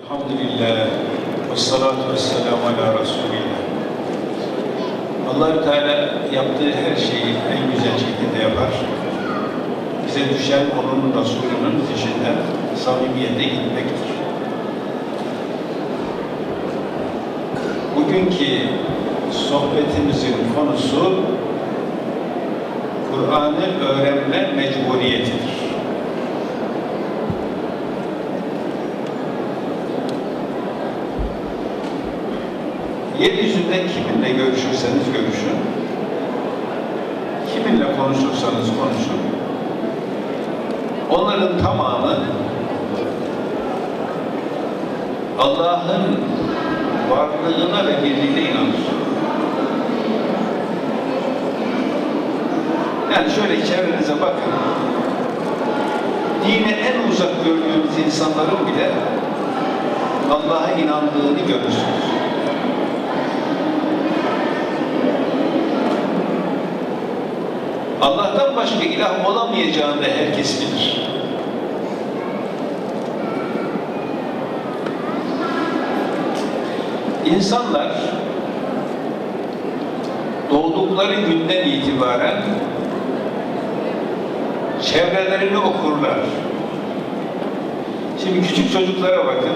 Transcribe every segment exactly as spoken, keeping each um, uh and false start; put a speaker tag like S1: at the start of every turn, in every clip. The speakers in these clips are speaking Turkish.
S1: Elhamdülillah ve salatu ve selamu ala Resulillah. Allah-u Teala yaptığı her şeyi en güzel şekilde yapar. Bize düşen onun Resulünün peşinden samimiyete gitmektir. Bugünkü sohbetimizin konusu Kur'an'ı öğrenme mecburiyetidir. Yeryüzünde kiminle görüşürseniz görüşün, kiminle konuşursanız konuşun, onların tamamı Allah'ın varlığına ve birliğine inanır. Yani şöyle çevrenize bakın, dine en uzak gördüğünüz insanların bile Allah'a inandığını görürsünüz. Allah'tan başka ilah olamayacağını da herkes bilir. İnsanlar doğdukları günden itibaren çevrelerini okurlar. Şimdi küçük çocuklara bakın.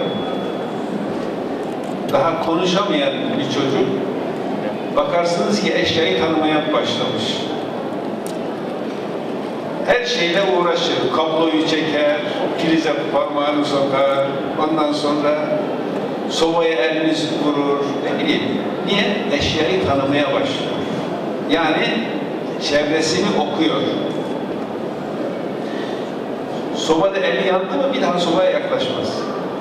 S1: Daha konuşamayan bir çocuk, bakarsınız ki eşyayı tanımaya başlamış. Her şeyle uğraşır. Kabloyu çeker, prize parmağını sokar, ondan sonra sobaya elini vurur, ne bileyim. Niye? Eşyayı tanımaya başlıyor. Yani çevresini okuyor. Sobada eli yandı mı bir daha sobaya yaklaşmaz.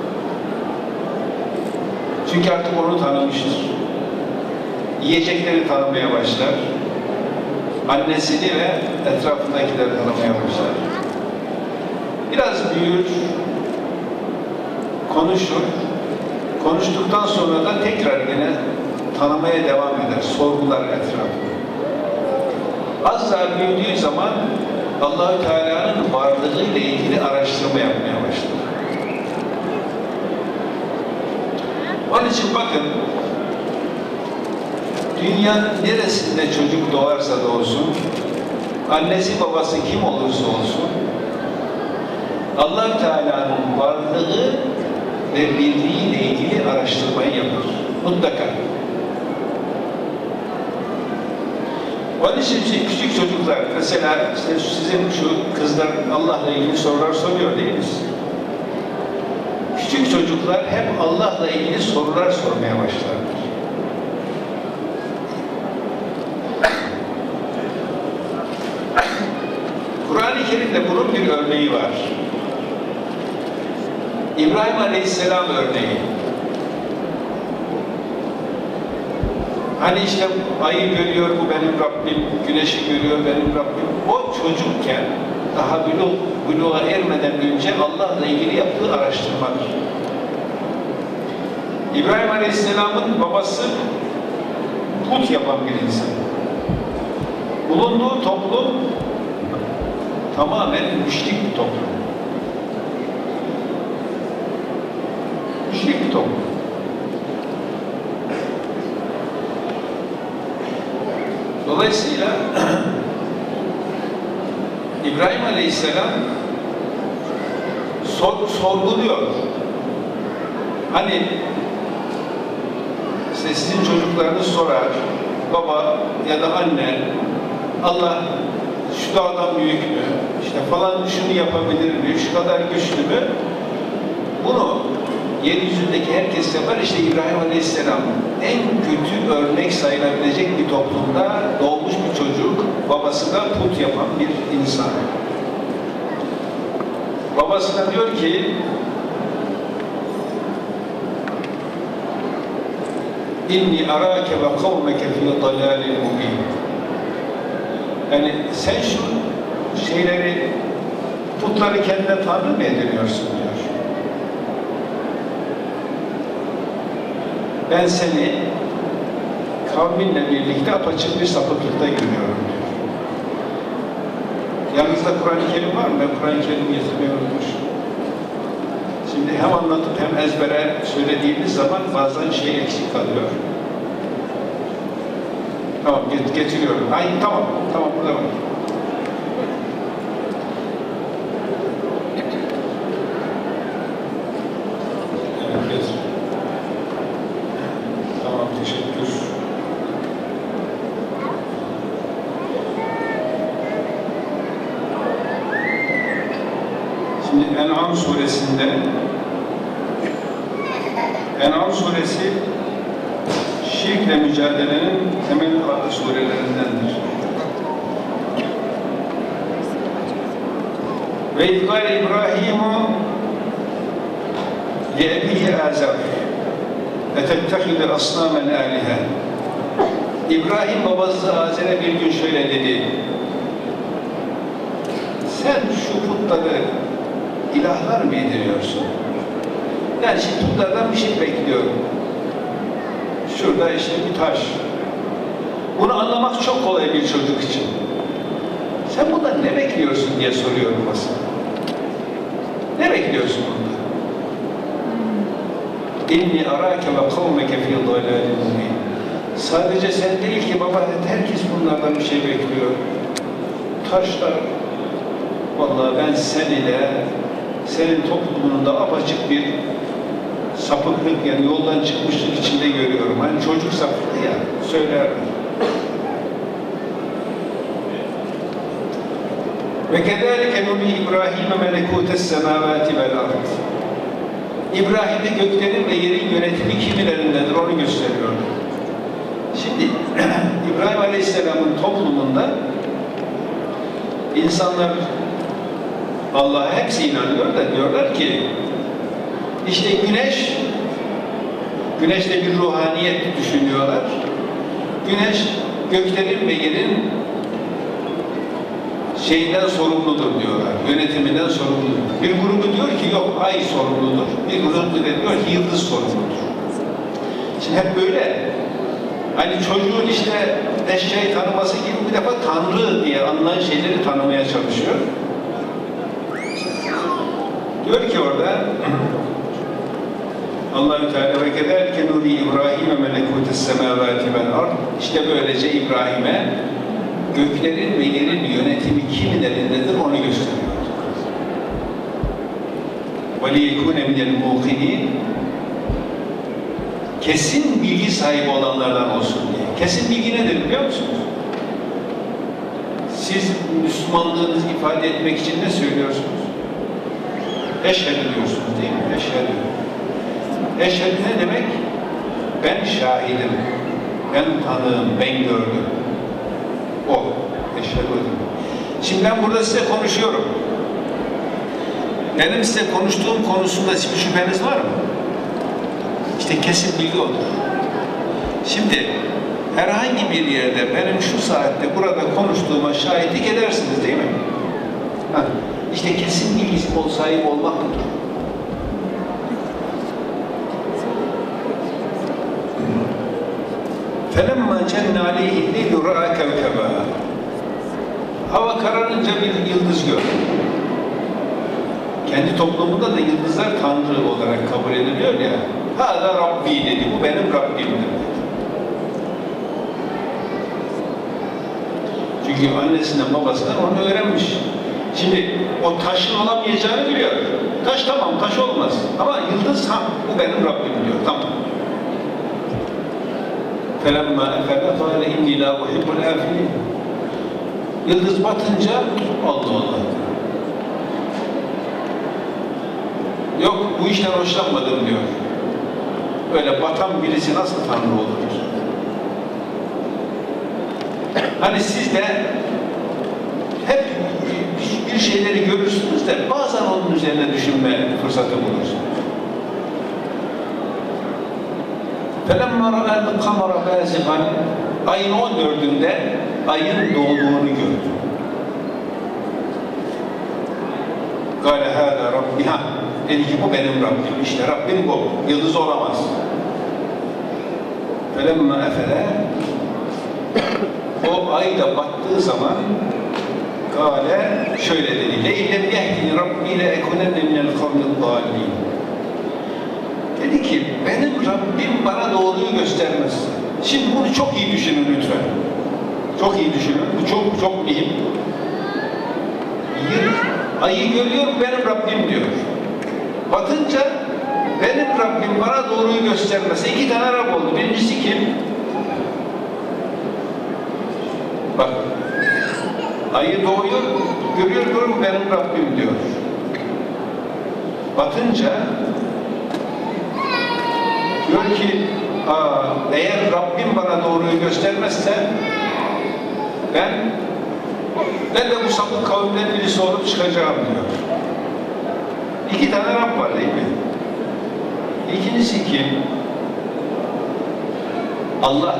S1: Çünkü artık onu tanımıştır. Yiyecekleri tanımaya başlar. Annesini ve etrafındakileri tanımaya başlar. Biraz büyür, konuşur. Konuştuktan sonra da tekrar yine tanımaya devam eder, sorgular etrafını. Az daha büyüdüğü zaman Allah-u Teala'nın varlığı ile ilgili araştırma yapmaya başlar. Onun için bakın, dünyanın neresinde çocuk doğarsa doğsun, annesi babası kim olursa olsun, Allah-u Teala'nın varlığı ve birliğiyle ilgili araştırmayı yapar. Mutlaka. Onun için küçük çocuklar, mesela işte sizin şu kızlar Allah'la ilgili sorular soruyor değiliz. Küçük çocuklar hep Allah'la ilgili sorular sormaya başlarlar. Kur'an-ı Kerim'de bunun bir örneği var. İbrahim Aleyhisselam örneği. Hani işte ayı görüyor, bu benim Rabbim, güneşi görüyor, benim Rabbim. O çocukken, daha buluğa, buluğa ermeden önce Allah'la ilgili yaptığı araştırmadır. İbrahim Aleyhisselam'ın babası put yapan bir insan. Bulunduğu toplum tamamen müşrik bir toplum. Müşrik bir toplum. Dolayısıyla İbrahim Aleyhisselam sor, sorguluyor. Hani işte sizin çocuklarınız sorar, baba ya da anne, Allah şu dağdan büyük mü, işte falan şunu yapabilir mi, şu kadar güçlü mü? Bunu yeryüzündeki herkes yapar. İşte İbrahim Aleyhisselam en kötü örnek sayılabilecek bir toplumda doğmuş bir çocuk, babasına put yapan bir insan. Babasına diyor ki, İnni arâke ve kavmeke fî dalâlin mubîn. Yani sen şu şeyleri, putları kendine tanrı mı ediniyorsun diyor. Ben seni kavminle birlikte apaçık bir sapıklıkta görüyorum diyor. Yanınızda Kur'an-ı Kerim var mı? Ben Kur'an-ı Kerim'i getirmeyi unutmuşum. Şimdi Şimdi hem anlatıp hem ezbere söylediğimiz zaman bazen şey eksik kalıyor. Tamam, get getiriyorum. Ay tamam, tamam burada var. Evet, tamam, teşekkür. Şimdi En'am suresinde En'am suresi şirkle mücadelenin temel surelerindendir. Ve İzgâle İbrahimu li'ebihi Azar etettekhide asnâmen âlihe. İbrahim babası Azer'e bir gün şöyle dedi: sen şu putları ilahlar mı ediniyorsun? Yani şimdi putlardan bir şey bekliyorum. Şurada işte bir taş. Bunu anlamak çok kolay bir çocuk için. Sen bundan ne bekliyorsun diye soruyorum aslında. Ne bekliyorsun bundan? İnni arâke ve kavmeke fî dalâlin mubîn. Sadece sen değil ki baba, herkes bunlardan bir şey bekliyor. Taşlar, vallahi ben sen ile senin toplumunda apaçık bir sapıklık, yani yoldan çıkmışlık içinde görüyorum. Hani çocuk sapıklığı ya, söylerler. Ve kedâlike nuri İbrahim'e melekûtes semâvâti vel ard. İbrahim'e göklerin ve yerin yönetimi kimin elindedir onu gösteriyor. Şimdi İbrahim Aleyhisselam'ın toplumunda insanlar Allah'a hepsi inanıyor da diyorlar ki işte güneş, güneşte bir ruhaniyet düşünüyorlar. Güneş göklerin ve yerin şeyinden sorumludur diyorlar, yönetiminden sorumludur. Bir grubu diyor ki yok, ay sorumludur. Bir grubu da diyor ki yıldız sorumludur. Şimdi hep böyle. Hani çocuğun işte eşeği tanıması gibi bir defa Tanrı diye anılan şeyleri tanımaya çalışıyor. Diyor ki orada Allah-u Teala ve kederke nuri İbrahim'e melekûtes semâvâti vel ard. İşte böylece İbrahim'e göklerin ve yerin yönetimi kimin elindedir onu gösteriyor. وَلِيَكُونَ مِنَ الْمُوقِنِينَ. Kesin bilgi sahibi olanlardan olsun diye. Kesin bilgi nedir biliyor musunuz? Siz Müslümanlığınızı ifade etmek için ne söylüyorsunuz? Eşhedü diyorsunuz değil mi? Eşhedü. Eşhedü ne demek? Ben şahidim, ben tanığım, ben gördüm. O. Eşhedü. Şimdi ben burada size konuşuyorum. Benim size konuştuğum konusunda hiçbir şüpheniz var mı? İşte kesin bilgi odur. Şimdi herhangi bir yerde benim şu saatte burada konuştuğuma şahitlik edersiniz değil mi? Ha. İşte kesin bilgi sahibi olmak budur. فَلَمَّا جَنَّ عَلَيْهِ اللَّيْلُ رَأَى كَوْكَبًا. Hava kararınca bir yıldız gördü. Kendi toplumunda da yıldızlar Tanrı olarak kabul ediliyor ya. Hâzâ Rabbi dedi, bu benim Rabbimdir. Çünkü annesinden babasından onu öğrenmiş. Şimdi o taşın olamayacağını biliyor. Taş tamam, taş olmaz. Ama yıldız ha, bu benim Rabbim diyor. Tamam. فَلَمَّا اَفَلَ قَالَ اِنِّي لَا اُحِبُّ الْاَفِلِينَ. Yıldız batınca Allah Allah. Yok, bu işten hoşlanmadım diyor. Öyle batan birisi nasıl Tanrı olur? Hani siz de hep bir şeyleri görürsünüz de bazen onun üzerine düşünme fırsatı bulursunuz. فَلَمَّا رَأَى الْقَمَرَ بَازِغًا. Ayın on dördünde ayın doğduğunu gördü. قَالَ هَذَا رَبِّ. Ha, dedi ki bu benim Rabbim. İşte Rabbim bu. Yıldız olamaz. فَلَمَّا اَفَلَى. O ay da battığı zaman Kâle şöyle dedi. لَيْلَمْ يَهْدِنِ رَبِّي لَاَكُنَنَّ مِنَ الْقَوْمِ الضَّالِّينَ. Dedi ki, benim Rabbim bana doğruyu göstermez. Şimdi bunu çok iyi düşünün lütfen. Çok iyi düşünün. Bu çok çok mühim. Ayı görüyor, benim Rabbim diyor. Batınca benim Rabbim bana doğruyu göstermez. İki tane Rab oldu. Birincisi kim? Bak, ayı doğuyor, görüyor, görüyor, benim Rabbim diyor. Batınca diyor ki, aa, eğer Rabbim bana doğruyu göstermezse ben ben de bu sapık kavimden birisi olup çıkacağım diyor. İki tane Rab var değil mi? İkincisi kim? Allah.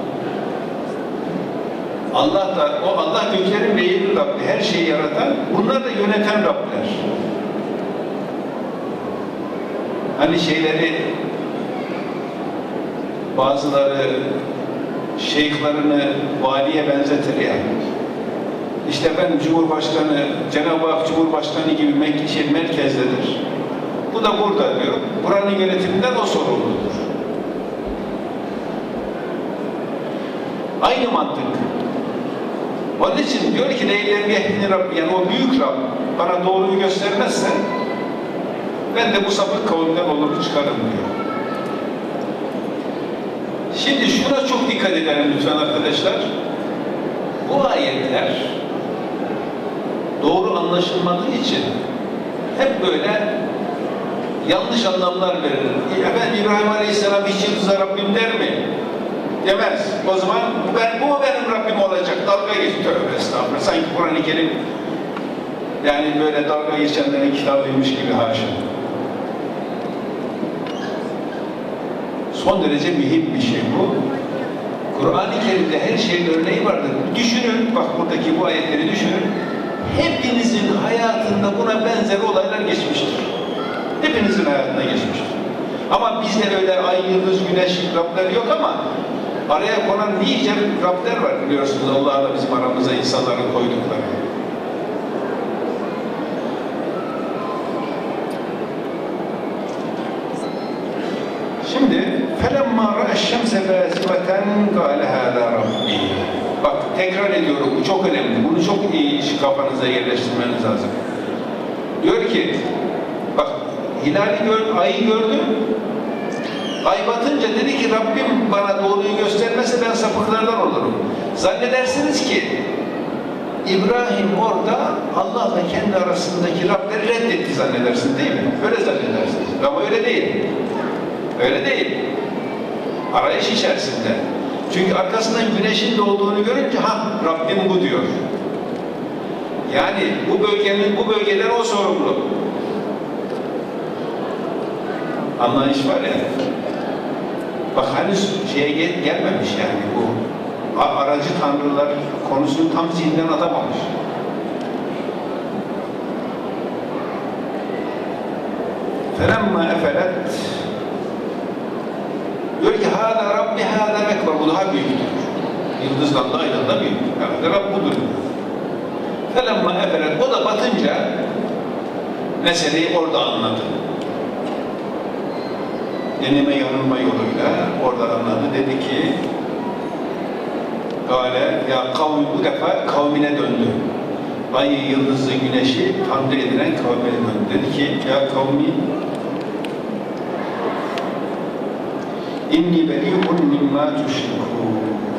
S1: Allah da, o Allah göklerin ve yerin Rabbi, her şeyi yaratan, bunlar da yöneten Rabler. Hani şeyleri, bazıları şeyhlerini valiye benzetir ya. İşte ben Cumhurbaşkanı, Cenab-ı Hak Cumhurbaşkanı gibi mek şey, merkezdedir. Bu da burada diyor. Buranın yönetiminden o sorumludur. Aynı mantık. Onun için diyor ki Leylem Yehdini Rabbi, yani o büyük Rab bana doğruyu göstermezse ben de bu sapık kavimden olur çıkarım diyor. Şimdi şuna çok dikkat edelim lütfen arkadaşlar. Bu ayetler doğru anlaşılmadığı için hep böyle yanlış anlamlar verir. Efendim İbrahim Aleyhisselam hiç yıldıza Rabbim der mi? Demez. O zaman ben, bu benim Rabbim olacak. Dalga geçiyor. Tövbe estağfurullah. Sanki Kur'an-ı Kerim yani böyle dalga geçenlerin kitabıymış gibi haşa. Son derece mühim bir şey bu. Kur'an-ı Kerim'de her şeyin örneği vardır. Düşünün, bak buradaki bu ayetleri düşünün. Hepinizin hayatında buna benzer olaylar geçmiştir. Hepinizin hayatında geçmiştir. Ama bizde öyle ay, yıldız, güneş, Rabler yok ama araya konan nice Rabler var biliyorsunuz. Allah'la bizim aramıza insanların koydukları. Şimdi فَلَمَّا رَأَ الشَّمْسَ بَازِغَةً قَالَ هَذَا رَبِّي. Bak tekrar ediyorum, bu çok önemli. Bunu çok iyi kafanıza yerleştirmeniz lazım. Diyor ki, bak hilali gör, ayı gördüm. Ay batınca dedi ki Rabbim bana doğruyu göstermezse ben sapıklardan olurum. Zannedersiniz ki İbrahim orada Allah'la kendi arasındaki Rableri reddetti zannedersiniz değil mi? Öyle zannedersiniz. Ama öyle değil. Öyle değil. Arayış içerisinde. Çünkü arkasından güneşin doğduğunu görünce ha Rabbim bu diyor. Yani bu bölgenin bu bölgeden o sorumlu. Anlayış var ya. Bak henüz şeye gel gelmemiş yani bu aracı tanrılar konusunu tam zihninden atamamış. Felemma efelet diyor ki hâdâ Rabbi hâdâ ekber, bu daha büyüktür. Yıldızdan da aydan da büyük. Herhalde Rabb budur. Felemma efelet, o da batınca meseleyi orada anladı. Deneme yanılma yoluyla orada anladı. Dedi ki Gale, ya kavmi, bu defa kavmine döndü. Ayı, yıldızı, güneşi tanrı edilen kavmine döndü. Dedi ki ya kavmi inni beli'un mimma tuşrikûn.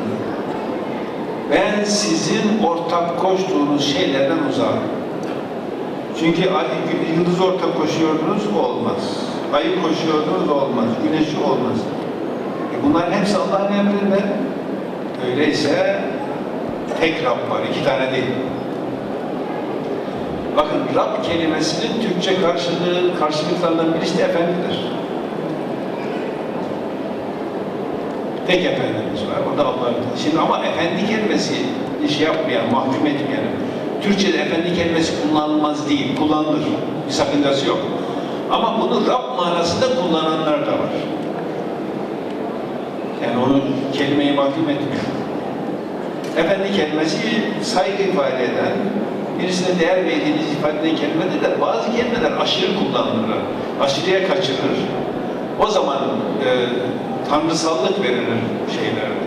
S1: Ben sizin ortak koştuğunuz şeylerden uzağım. Çünkü ay, yıldız ortak koşuyordunuz, olmaz. Ayı koşuyordunuz, olmaz. Güneşi olmaz. E bunların hepsi Allah'ın emrinde. Öyleyse tek Rab var, iki tane değil. Bakın Rab kelimesinin Türkçe karşılığı, karşılıklarından birisi de Efendidir. Tek Efendimiz var, o da Allah'ın. Şimdi ama Efendi kelimesi şey yapmayan, mahkum etmeyen. Türkçe'de Efendi kelimesi kullanılmaz değil, kullanılır. Bir sakıncası yok. Ama bunu Rab manasında kullananlar da var. Yani onu kelimeyi mahkum etmiyor. Efendi kelimesi saygı ifade eden, birisine değer verdiğiniz ifade eden kelimedir de bazı kelimeler aşırı kullanılır. Aşırıya kaçırır. O zaman e, tanrısallık verilir şeylerde.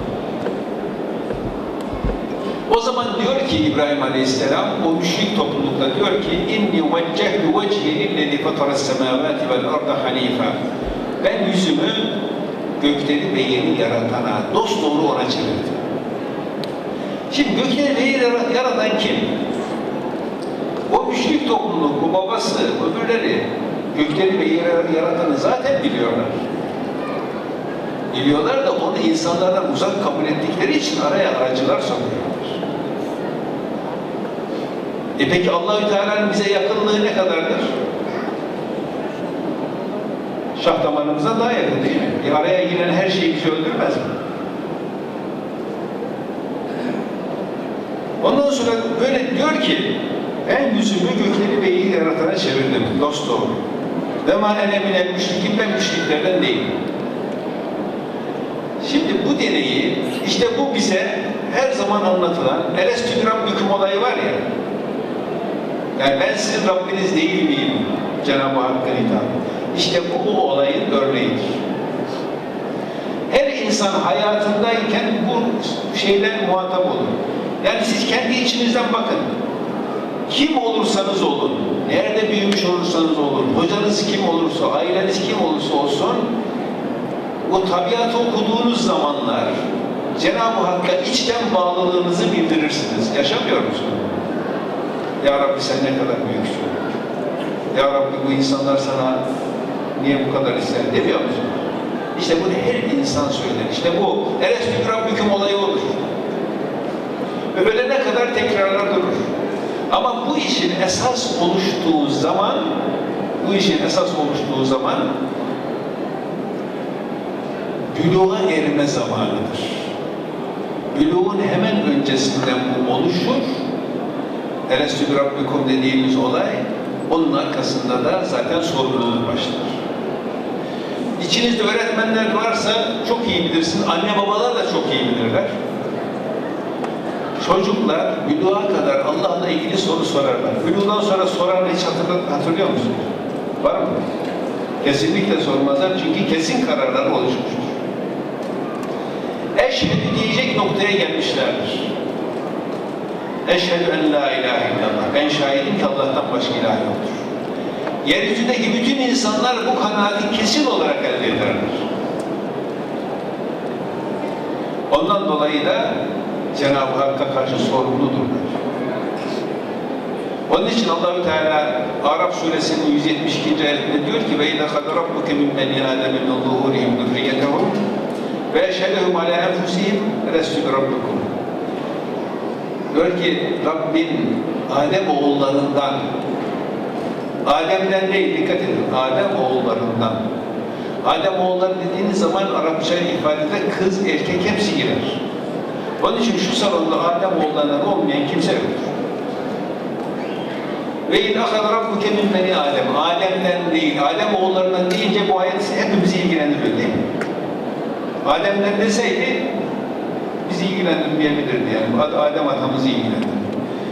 S1: O zaman diyor ki İbrahim Aleyhisselam, o müşrik toplulukta diyor ki inni veccehtu vecihi lillezî fataras semâvâti vel arda hanîfâ. Ben yüzümü gökleri ve yeri yaratana, dosdoğru ona çevirdim. Şimdi gökleri ve yeri yaratan kim? O müşrik topluluk, bu babası, öbürleri gökleri ve yeri yaratanı zaten biliyorlar. Biliyorlar da onu insanlardan uzak kabul ettikleri için araya aracılar sokuyorlar. E peki Allah-u Teala'nın bize yakınlığı ne kadardır? Şah damarımıza daha yakın değil mi? E araya giren her şey bizi öldürmez mi? Ondan sonra böyle diyor ki ben yüzümü gökleri ve yeri yaratana çevirdim. Dost doğru. Ve ma ene minel müşrikin, ben müşriklerden değilim. Şimdi bu deneyi, işte bu bize her zaman anlatılan elestü rabbüküm olayı var ya, yani ben sizin Rabbiniz değil miyim? Cenab-ı Hakk'ın hitabı. İşte bu, bu olayın örneğidir. Her insan hayatındayken bu şeyden muhatap olur. Yani siz kendi içinizden bakın. Kim olursanız olun, nerede büyümüş olursanız olun, hocanız kim olursa, aileniz kim olursa olsun, o tabiatı okuduğunuz zamanlar Cenab-ı Hakk'a içten bağlılığınızı bildirirsiniz. Yaşamıyor musunuz? Ya Rabbi sen ne kadar büyüksün. Ya Rabbi bu insanlar sana niye bu kadar ister demiyor musun? İşte bunu her insan söyler. İşte bu elestü rabbüküm olayı olur. Ve böyle ne kadar tekrarlar durur. Ama bu işin esas oluştuğu zaman bu işin esas oluştuğu zaman büluğa erme zamanıdır. Büluğun hemen öncesinden bu oluşur. Elestü Rabbikum dediğimiz olay, onun arkasında da zaten sorumluluk başlar. İçinizde öğretmenler varsa çok iyi bilirsin, anne babalar da çok iyi bilirler. Çocuklar büluğa kadar Allah'la ilgili soru sorarlar. Büluğdan sonra sorarlar, hiç hatırla, hatırlıyor musunuz? Var mı? Kesinlikle sormazlar çünkü kesin kararları oluşmuştur. Eşhedü diyecek noktaya gelmişlerdir. Eşhedü en la ilahe illallah. Ben şahidim ki Allah'tan başka ilah yoktur. Yeryüzündeki bütün insanlar bu kanaati kesin olarak elde ederler. Ondan dolayı da Cenab-ı Hakk'a karşı sorumludurlar. Onun için Allah-u Teala Araf suresinin yüz yetmiş ikinci ayetinde diyor ki ve اِذَا خَدَ رَبُّكَ مِنْ بَنِي آدَمِ مِنْ ظُهُورِهِمْ ذُرِّيَّتَهُمْ وَاَشْهَدَهُمْ عَلَى أَنْفُسِهِمْ اَلَسْتُ بِرَبِّكُمْ. Diyor ki Rabbin Adem oğullarından, Adem'den değil, dikkat edin, Adem oğullarından. Adem oğulları dediğiniz zaman Arapça ifadede kız, erkek hepsi girer. Onun için şu salonda Adem oğullarından olmayan kimse yoktur. Ve اِذْ اَخَذَ رَبُّكَ مِنْ بَنِي Adem. Adem'den değil, Adem oğullarından deyince bu ayet hepimizi ilgilendiriyor değil mi? Adem'den deseydi bizi ilgilendirmeyebilirdi yani. Adem atamızı ilgilendirdi.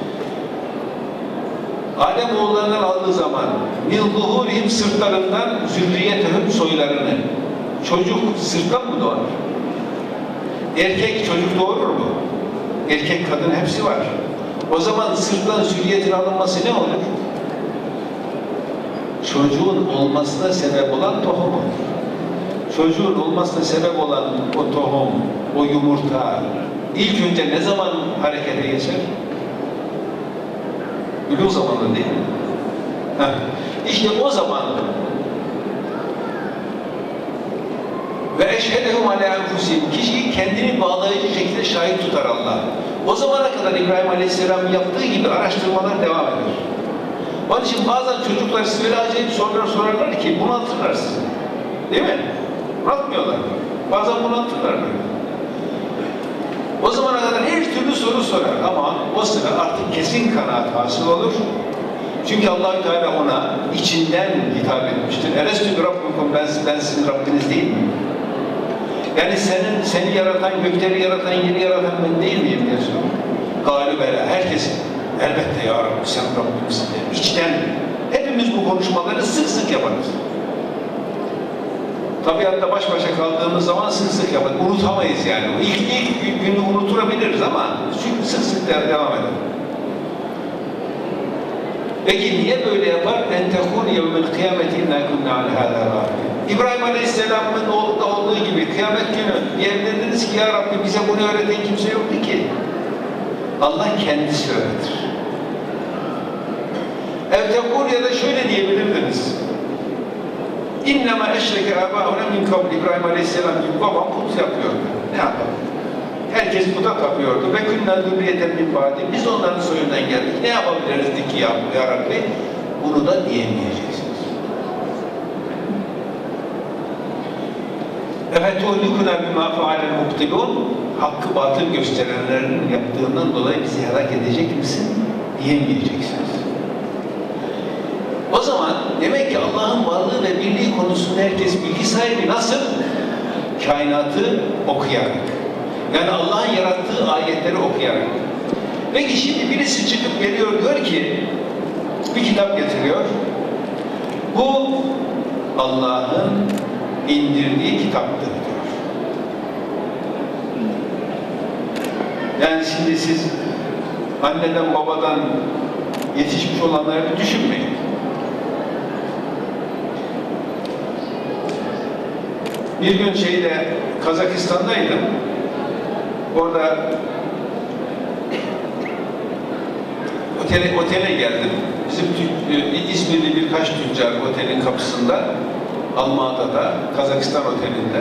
S1: Adem oğullarından aldığı zaman مِنْ ظُهُورِهِمْ sırtlarından zürriyetehum soylarını. Çocuk sırttan mı doğar? Erkek çocuk doğurur mu? Erkek kadın hepsi var. O zaman sırttan zürriyetin alınması ne olur? Çocuğun olmasına sebep olan tohum olur. Çocuğun olmasına sebep olan o tohum, o yumurta ilk önce ne zaman harekete geçer? Bülûğ zamanı değil mi? Heh. İşte o zaman ve eşhedehum alâ enfusihim, kişiyi kendini bağlayıcı şekilde şahit tutar Allah. O zamana kadar İbrahim Aleyhisselam yaptığı gibi araştırmalar devam eder. Onun için bazen çocuklar size böyle acayip sorular sorarlar ki bunaltırlar sizi. Değil mi? Bunaltmıyorlar. Bazen bunaltırlar böyle. O zamana kadar her türlü soru sorar ama o sıra artık kesin kanaat hasıl olur. Çünkü Allah-u Teala ona içinden hitap etmiştir. Elestü Rabbukum, ben, ben sizin Rabbiniz değil miyim? Yani senin, seni yaratan, gökleri yaratan, yeri yaratan ben değil miyim diye soruyor. Galibela, herkes elbette ya Rabbi sen Rabbimsin der. İçten, hepimiz bu konuşmaları sık sık yaparız. tabiatta baş başa kaldığımız zaman sık sık yapar. Unutamayız yani. İlk, ilk günü unuturabiliriz ama çünkü sık sık devam eder. Peki niye böyle yapar? En tekûn yevmel kıyameti innâ kunnâ an hâzâ gâfilîn. İbrahim Aleyhisselam'ın oğlunda olduğu gibi kıyamet günü diyebilirdiniz ki ya Rabbi bize bunu öğreten kimse yoktu ki. Allah kendisi öğretir. Ev tekûn ya da şöyle diyebilirdiniz. İnnemâ eşreke âbâhuna min kabl. İbrahim Aleyhisselam gibi babam put yapıyordu. Ne yapalım? Herkes puta tapıyordu. Ve künnâ zürriyeten min bâdi. Biz onların soyundan geldik. Ne yapabiliriz ki ya, ya Rabbi? Bunu da diyemeyeceksiniz. اَفَتُهْلِكُنَا بِمَا فَعَلَ الْمُبْتِلُونَ Hakkı batıl gösterenlerin yaptığından dolayı bizi helak edecek misin? Diyemeyeceksiniz. O zaman demek ki Allah'ın varlığı ve birliği konusunda herkes bilgi sahibi. Nasıl? Kainatı okuyarak. Yani Allah'ın yarattığı ayetleri okuyarak. Peki şimdi birisi çıkıp geliyor diyor ki bir kitap getiriyor. Bu Allah'ın indirdiği kitaptır diyor. Yani şimdi siz anneden babadan yetişmiş olanları bir düşünmeyin. Bir gün şeyde Kazakistan'daydım. Orada otele, otele geldim. Bizim İzmirli birkaç tüccar otelin kapısında, Almata'da, Kazakistan otelinde.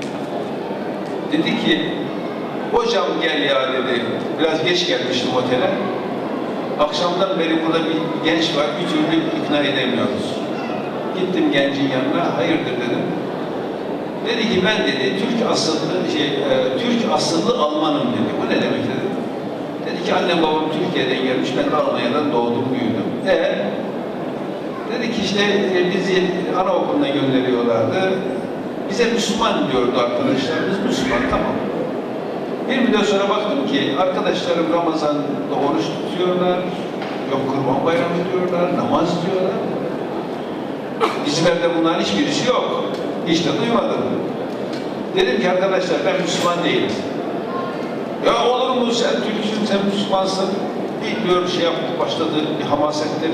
S1: Dedi ki, hocam gel ya dedi. Biraz geç gelmiştim otele. Akşamdan beri burada bir genç var, bir türlü ikna edemiyoruz. Gittim gencin yanına, hayırdır dedim. Dedi ki ben dedi Türk asıllı şey e, Türk asıllı Almanım dedi. Bu ne demek dedi. Dedi ki annem babam Türkiye'den gelmiş, ben de Almanya'dan doğdum büyüdüm. E dedi ki işte e, bizi anaokuluna gönderiyorlardı. Bize Müslüman diyordu arkadaşlarımız. Müslüman, tamam. Bir müddet sonra baktım ki arkadaşlarım Ramazan'da oruç tutuyorlar, yok Kurban Bayramı diyorlar, namaz diyorlar. Bizim evde bunların hiçbirisi yok. Hiç de duymadım. Dedim ki arkadaşlar ben Müslüman değilim. Ya olur mu sen Türksün, sen Müslümansın. Bir diyor şey yaptı, başladı bir hamasetleri.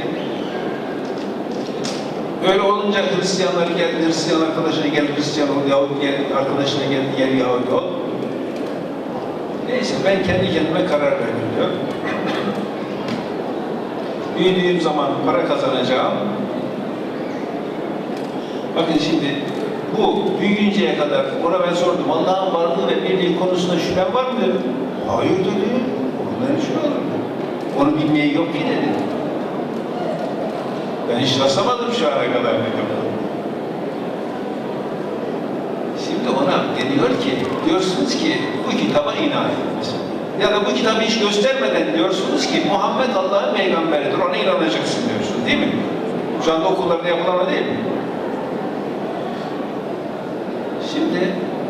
S1: Öyle olunca Hristiyanlar geldi, Hristiyan arkadaşına gel, Hristiyan ol, Yahudi gel, arkadaşına gel, gel Yahudi ol. Neyse ben kendi kendime karar verdim diyor. Büyüdüğüm zaman para kazanacağım. Bakın şimdi bu büyüyünceye kadar ona ben sordum. Allah'ın varlığı ve birliği konusunda şüphen var mı dedim. Hayır dedi. Ondan şüphe olur mu? Onu bilmeye yok ki dedi. Ben hiç rastlamadım şu ana kadar dedim. Şimdi ona deniyor ki, diyorsunuz ki bu kitaba inan ediniz. Ya da bu kitabı hiç göstermeden diyorsunuz ki Muhammed Allah'ın peygamberidir, ona inanacaksın diyorsunuz değil mi? Şu anda okullarda yapılan değil mi? Şimdi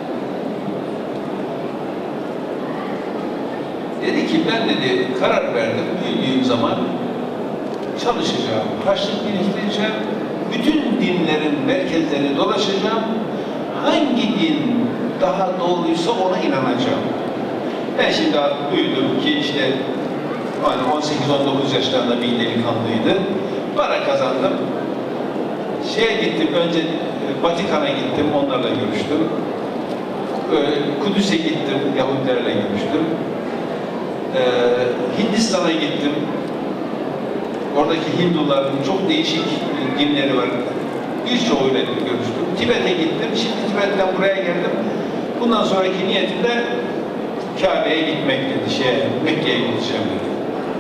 S1: dedi ki ben dedi karar verdim büyüdüğüm zaman çalışacağım, harçlık biriktireceğim, bütün dinlerin merkezlerini dolaşacağım, hangi din daha doğruysa ona inanacağım. Ben şimdi artık büyüdüm ki işte on sekiz on dokuz yaşlarında bir delikanlıydı, para kazandım, şeye gittim önce Vatikan'a gittim, onlarla görüştüm. Kudüs'e gittim, Yahudilerle görüştüm. Ee, Hindistan'a gittim. Oradaki Hinduların çok değişik dinleri var. Birçoğuyla görüştüm. Tibet'e gittim. Şimdi Tibet'ten buraya geldim. Bundan sonraki niyetim de Kabe'ye gitmek dedi. Şey, Mekke'ye gideceğim dedi.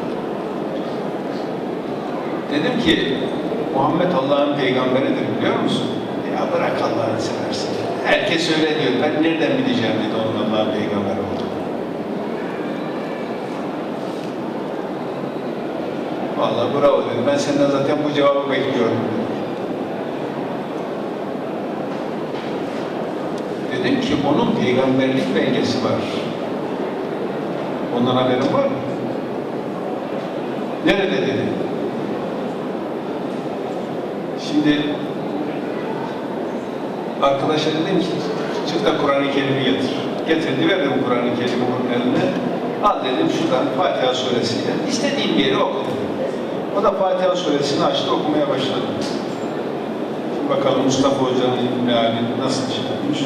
S1: Dedim ki Muhammed Allah'ın peygamberidir biliyor musun? Ya bırak Allah'ını seversin. Herkes öyle diyor. Ben nereden bileceğim dedi onun Allah'ın peygamberi olduğunu. Vallahi bravo dedi. Ben senden zaten bu cevabı bekliyorum dedi. Dedim ki onun peygamberlik belgesi var. Ondan haberin var mı? Nerede dedi? Arkadaşa dedim ki, çık da Kur'an-ı Kerim'i getir. Getirdi, verdim Kur'an-ı Kerim'i onun eline. Al dedim şuradan Fatiha suresiyle. İstediğim bir yeri oku. O da Fatiha suresini açtı, okumaya başladı. Şimdi bakalım Mustafa Hoca'nın meali nasıl işlenmiş.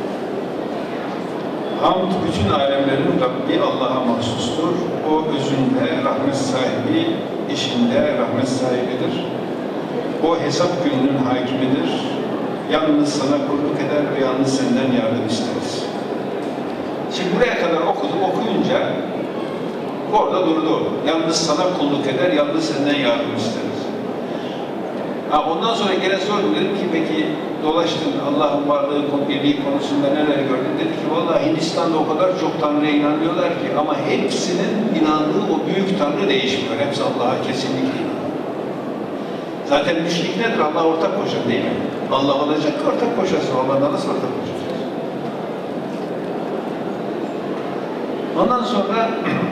S1: Hamd bütün alemlerin Rabbi Allah'a mahsustur. O özünde rahmet sahibi, işinde rahmet sahibidir. O hesap gününün hakimidir. Yalnız sana kulluk eder ve yalnız senden yardım isteriz. Şimdi buraya kadar okudum, okuyunca orada durdu. Yalnız sana kulluk eder, yalnız senden yardım isteriz. Ha, ondan sonra gene sordum, dedim ki peki dolaştın, Allah'ın varlığı, birliği konusunda neler gördün? Dedi ki vallahi Hindistan'da o kadar çok Tanrı'ya inanıyorlar ki ama hepsinin inandığı o büyük Tanrı değişmiyor. Hepsi Allah'a kesinlikle inanıyor. Zaten müşrik nedir? Allah ortak koşar değil mi? Allah olacak ki ortak koşarsın. Allah'da nasıl ortak koşarsın? Ondan sonra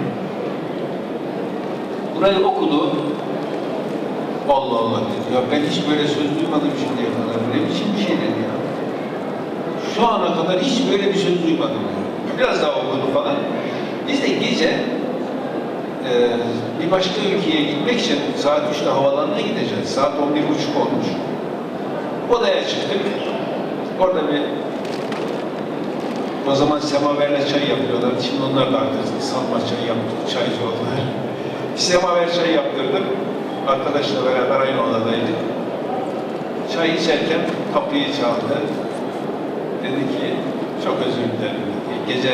S1: burayı okudu. Allah Allah dedi. Ya ben hiç böyle söz duymadım şimdiye kadar. Böyle biçim bir şey dedi ya. Şu ana kadar hiç böyle bir söz duymadım. Biraz daha okudu falan. Biz de gece e, bir başka ülkeye gitmek için saat üçte havalanına gideceğiz. Saat on bir buçuk olmuş. Odaya çıktık. Orada bir o zaman semaverle çay yapıyorlar. Şimdi onlar da artık salma çay yaptı, çaycı oldular. Semaver çay yaptırdık. Arkadaşla beraber aynı odadaydık. Çay içerken kapıyı çaldı. Dedi ki, çok özür dilerim dedi. Gece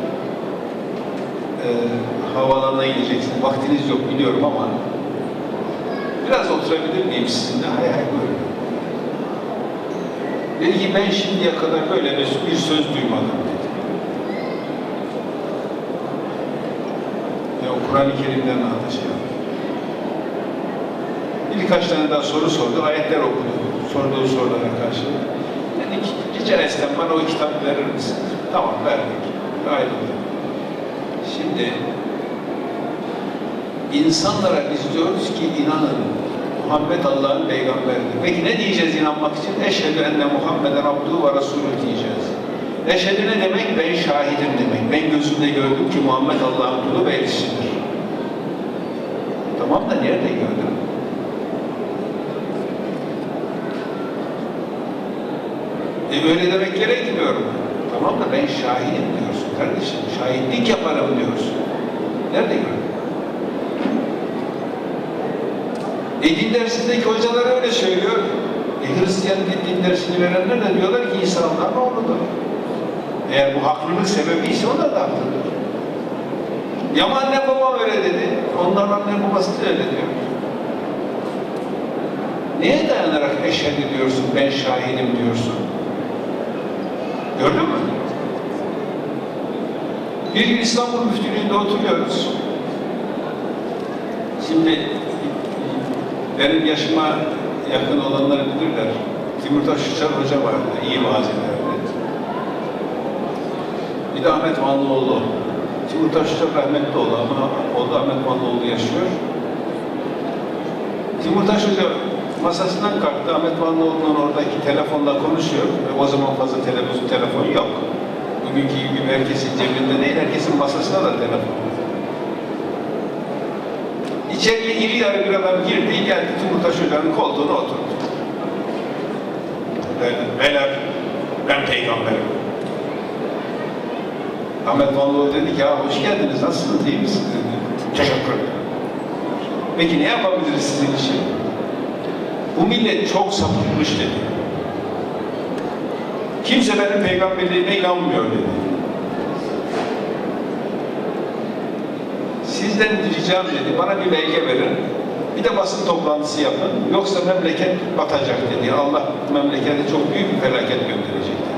S1: e, havalanına gideceksin. Vaktiniz yok biliyorum ama biraz oturabilir miyim sizinle? Hay hay buyurun. Dedi ki ben şimdiye kadar böyle bir söz duymadım dedi. Ya Kur'an-ı Kerim'den anlatacağım. Birkaç tane daha soru sordu, ayetler okudu. Sorduğu sorulara karşı. Dedi ki, rica etsem bana o kitabı verir misin? Tamam, verdik. Ayrıldı. Şimdi insanlara biz diyoruz ki inanın. Muhammed Allah'ın peygamberidir. Peki ne diyeceğiz inanmak için? Eşhedü enne Muhammeden abduhu ve resulü diyeceğiz. Eşhedü ne demek? Ben şahidim demek. Ben gözümde gördüm ki Muhammed Allah'ın kulu ve elçisidir. Tamam da nerede gördüm? E öyle demek gerekmiyor mu? Tamam da ben şahidim diyorsun kardeşim. Şahitlik yaparım diyorsun. Nerede gördün? E din dersindeki hocalar öyle söylüyor. E Hristiyan din dersini verenler de diyorlar ki İsa Allah'ın oğludur. Eğer bu haklılık sebebi ise o da haklıdır. Ya anne babam öyle dedi. Onların anne babası da öyle diyor. Neye dayanarak eşhedü diyorsun, ben şahidim diyorsun? Gördün mü? Bir gün İstanbul Müftülüğü'nde oturuyoruz. Şimdi benim yaşıma yakın olanlar bilirler. Timurtaş Uçar Hoca vardı, iyi vaaz ederdi. Bir de Ahmet Vanlıoğlu. Timurtaş Uçar rahmetli oldu ama oldu Ahmet Vanlıoğlu yaşıyor. Timurtaş Hoca masasından kalktı, Ahmet Vanlıoğlu'nun oradaki telefonla konuşuyor. O zaman fazla televizyon telefonu yok. Bugünkü gibi herkesin cebinde değil, herkesin masasına da telefon. İçeriye iri yarı bir adam girdi, geldi Timurtaş Hoca'nın koltuğuna oturdu. Dedi, beyler, ben peygamberim. Ahmet Vanlıoğlu dedi ki, ya hoş geldiniz, nasılsınız, iyi misiniz dedi. Teşekkür ederim. Peki ne yapabiliriz sizin için? Bu millet çok sapıtmış dedi. Kimse benim peygamberliğime inanmıyor dedi. Sizden ricam dedi, bana bir belge verin, bir de basın toplantısı yapın, yoksa memleket batacak dedi. Allah memlekete çok büyük bir felaket gönderecek dedi.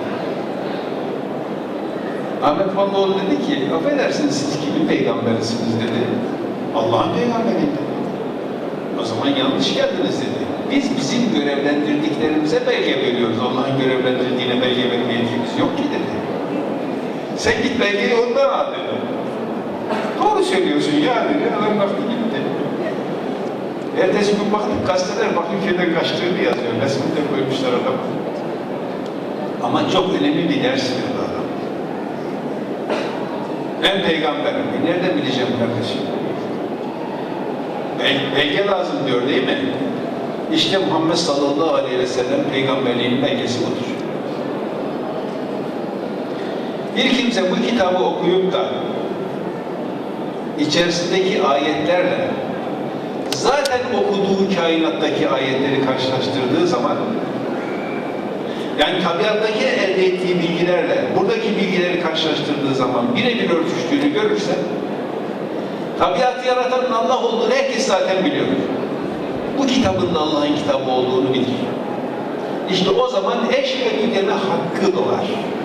S1: Ahmet Vanlıoğlu dedi ki, affedersiniz siz kimin peygamberisiniz dedi. Allah'ın peygamberiyim dedi. O zaman yanlış geldiniz dedi. Biz bizim görevlendirdiklerimize belge veriyoruz. Allah'ın görevlendirdiğine belge vermeyeceğimiz yok ki dedi. Sen git belgeyi ondan al dedi. Doğru söylüyorsun ya dedi. Adam baktı gitti. Ertesi gün baktık gazeteler Bakırköy'den kaçtığını yazıyor. Resmini de koymuşlar adam. Ama çok önemli bir ders veriyor adam. Ben peygamberim. Nereden bileceğim kardeşim? Bel belge lazım diyor değil mi? İşte Muhammed sallallahu aleyhi ve sellem peygamberliğin belgesi budur. Bir kimse bu kitabı okuyup da içerisindeki ayetlerle zaten okuduğu kainattaki ayetleri karşılaştırdığı zaman, yani tabiattaki elde ettiği bilgilerle buradaki bilgileri karşılaştırdığı zaman birebir örtüştüğünü görürse, tabiatı yaratanın Allah olduğunu herkes zaten biliyor. Bu kitabın da Allah'ın kitabı olduğunu bilir. İşte o zaman eşhedü deme hakkı doğar.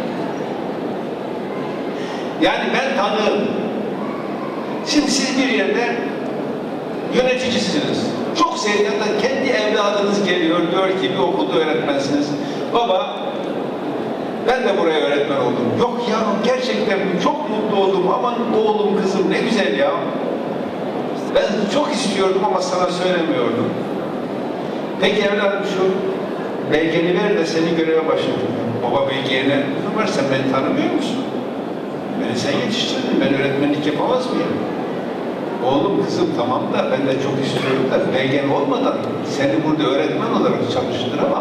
S1: Yani ben tanığım. Şimdi siz bir yerde yöneticisiniz. Çok sevdiğiniz, kendi evladınız geliyor, diyor ki bir okulda öğretmensiniz. Baba, ben de buraya öğretmen oldum. Yok ya, gerçekten çok mutlu oldum. Aman oğlum, kızım ne güzel ya. Ben çok istiyordum ama sana söylemiyordum. Peki evladım, şu belgeni ver de seni göreve başladım. Baba, belgeye ne var, sen beni tanımıyor musun? Beni sen yetiştirdin, ben öğretmenlik yapamaz mıyım? Oğlum, kızım tamam da ben de çok istiyorum da belgen olmadan seni burada öğretmen olarak çalıştıramam.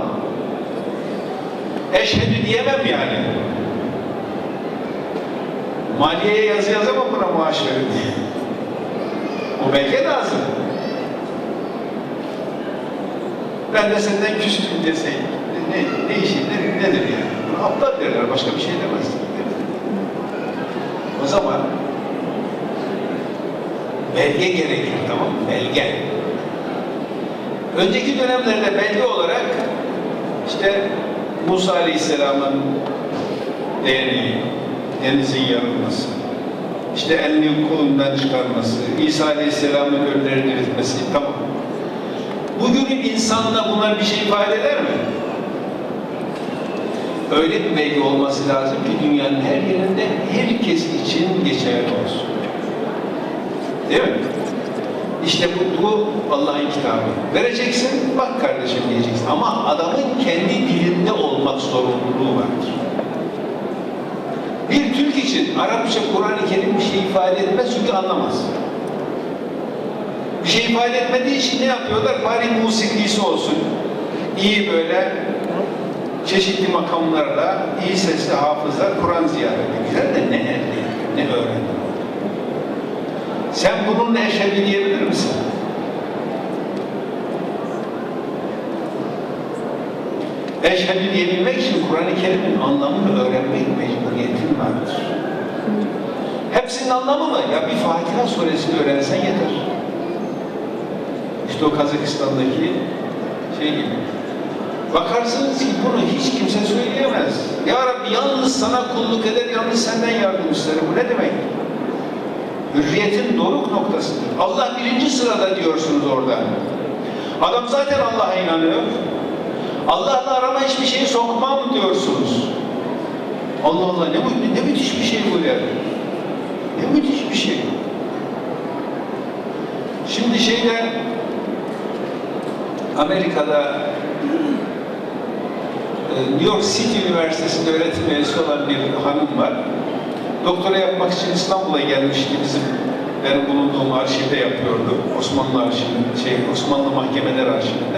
S1: Eşhedü diyemem yani. Maliyeye yazı yazamam buna maaş verin diye. O belge lazım. Ben de senden küstüm deseydim. Ne, ne işi, ne, nedir yani? Bunu aptal derler, başka bir şey demezsin. O zaman belge gerekir, tamam mı? Belge. Önceki dönemlerde belge olarak işte Musa Aleyhisselam'ın değneği, denizin yarılması, işte elini kolundan çıkarması, İsa Aleyhisselam'ın ölülerini diriltmesi, tamam. Bugünün insanına bunlar bir şey ifade eder mi? Öyle bir belge olması lazım ki dünyanın her yerinde herkes için geçerli olsun. Değil mi? İşte bu, bu Allah'ın kitabı. Vereceksin, bak kardeşim diyeceksin. Ama adamın kendi dilinde olmak zorunluluğu vardır. Bir Türk için Arapça Kur'an-ı Kerim bir şey ifade etmez çünkü anlamaz. Bir şey ifade etmediği için ne yapıyorlar? Bari musikisi olsun. İyi böyle çeşitli makamlarla, iyi sesli hafızlar Kur'an ziyareti. Güzel de ne elde, ne öğrendi. Sen bununla eşhedü diyebilir misin? Eşhedü diyebilmek için Kur'an-ı Kerim'in anlamını öğrenmek mecburiyetin vardır. Hepsinin anlamı mı? Ya bir Fatiha suresini öğrensen yeter. İşte o Kazakistan'daki şey gibi. Bakarsınız ki bunu hiç kimse söyleyemez. Ya Rabbi yalnız sana kulluk eder, yalnız senden yardım isterim. Bu ne demek? Hürriyetin doruk noktasıdır. Allah birinci sırada diyorsunuz orada. Adam zaten Allah'a inanıyor. Allah'la arama hiçbir şeyi sokmam diyorsunuz. Allah Allah, ne, ne müthiş bir şey bu ya. Ne müthiş bir şey. Şimdi şeyde Amerika'da New York City Üniversitesi'nde öğretim üyesi olan bir hanım var. Doktora yapmak için İstanbul'a gelmişti, bizim benim bulunduğum arşivde yapıyordu. Osmanlı arşivinde, şey, Osmanlı mahkemeler arşivinde.